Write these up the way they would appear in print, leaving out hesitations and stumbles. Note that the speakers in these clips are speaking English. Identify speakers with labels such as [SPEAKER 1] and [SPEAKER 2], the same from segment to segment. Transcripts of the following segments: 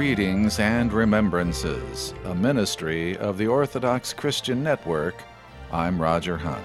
[SPEAKER 1] Readings and Remembrances, a ministry of the Orthodox Christian Network. I'm Roger Hunt.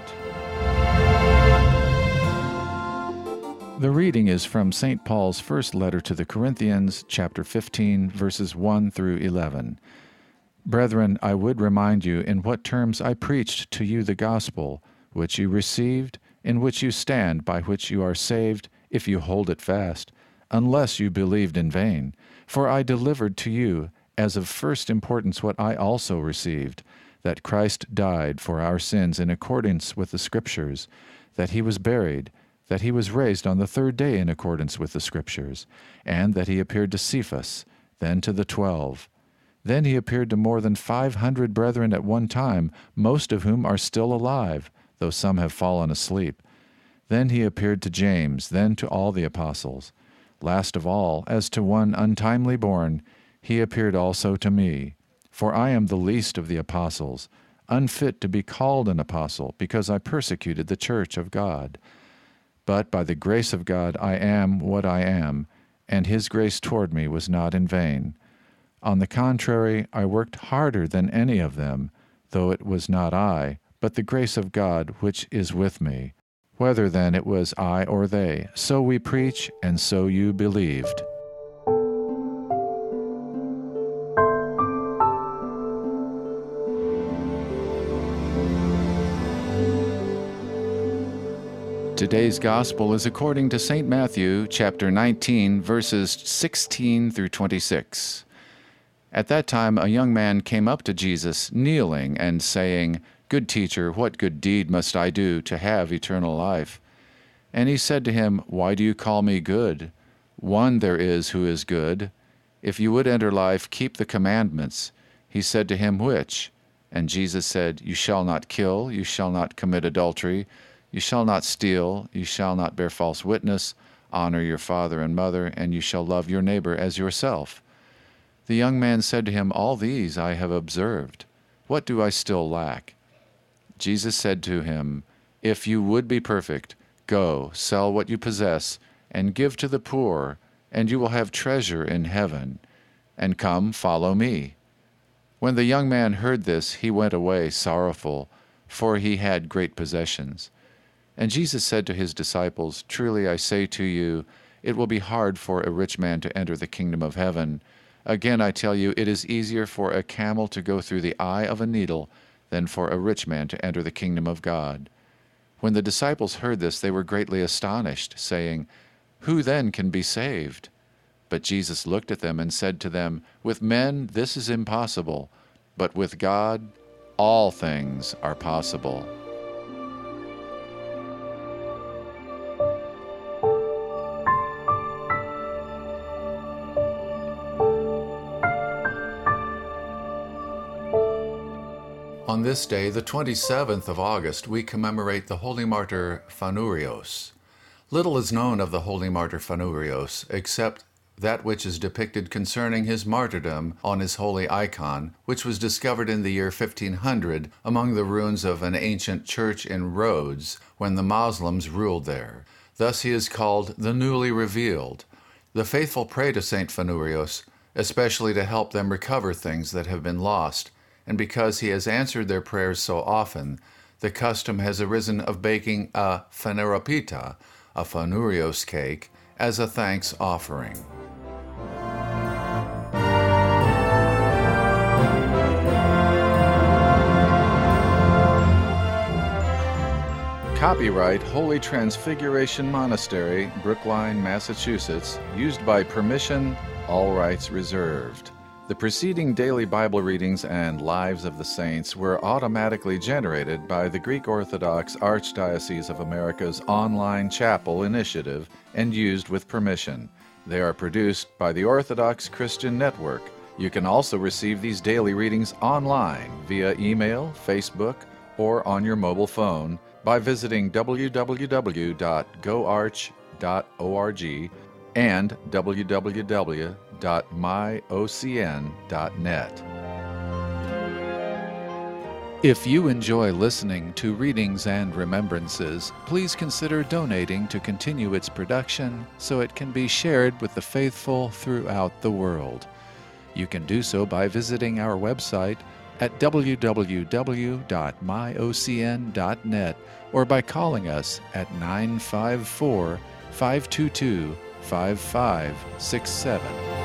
[SPEAKER 1] The reading is from St. Paul's first letter to the Corinthians, chapter 15, verses 1 through 11. Brethren, I would remind you in what terms I preached to you the gospel, which you received, in which you stand, by which you are saved, if you hold it fast, unless you believed in vain. For I delivered to you, as of first importance, what I also received, that Christ died for our sins in accordance with the Scriptures, that he was buried, that he was raised on the third day in accordance with the Scriptures, and that he appeared to Cephas, then to the 12. Then he appeared to more than 500 brethren at one time, most of whom are still alive, though some have fallen asleep. Then he appeared to James, then to all the apostles. Last of all, as to one untimely born, he appeared also to me. For I am the least of the apostles, unfit to be called an apostle, because I persecuted the church of God. But by the grace of God I am what I am, and his grace toward me was not in vain. On the contrary, I worked harder than any of them, though it was not I, but the grace of God which is with me. Whether then it was I or they, so we preach, and so you believed. Today's Gospel is according to St. Matthew, chapter 19, verses 16 through 26. At that time a young man came up to Jesus, kneeling and saying, Good teacher, what good deed must I do to have eternal life? And he said to him, Why do you call me good? One there is who is good. If you would enter life, keep the commandments. He said to him, Which? And Jesus said, You shall not kill, you shall not commit adultery, you shall not steal, you shall not bear false witness, honor your father and mother, and you shall love your neighbor as yourself. The young man said to him, All these I have observed. What do I still lack? Jesus said to him, If you would be perfect, go, sell what you possess, and give to the poor, and you will have treasure in heaven. And come, follow me. When the young man heard this, he went away sorrowful, for he had great possessions. And Jesus said to his disciples, Truly I say to you, it will be hard for a rich man to enter the kingdom of heaven. Again I tell you, it is easier for a camel to go through the eye of a needle than for a rich man to enter the kingdom of God. When the disciples heard this, they were greatly astonished, saying, Who then can be saved? But Jesus looked at them and said to them, With men this is impossible, but with God all things are possible. On this day, the 27th of August, we commemorate the holy martyr Phaneurios. Little is known of the holy martyr Phaneurios, except that which is depicted concerning his martyrdom on his holy icon, which was discovered in the year 1500 among the ruins of an ancient church in Rhodes when the Muslims ruled there. Thus he is called the newly revealed. The faithful pray to Saint Phaneurios, especially to help them recover things that have been lost, and because he has answered their prayers so often, the custom has arisen of baking a phaneropita, a Phaneurios cake, as a thanks offering. Copyright Holy Transfiguration Monastery, Brookline, Massachusetts, used by permission, all rights reserved. The preceding daily Bible readings and Lives of the Saints were automatically generated by the Greek Orthodox Archdiocese of America's online chapel initiative and used with permission. They are produced by the Orthodox Christian Network. You can also receive these daily readings online via email, Facebook, or on your mobile phone by visiting www.goarch.org and www.myocn.net. If you enjoy listening to Readings and Remembrances, please consider donating to continue its production so it can be shared with the faithful throughout the world. You can do so by visiting our website at www.myocn.net or by calling us at 954-522-5567.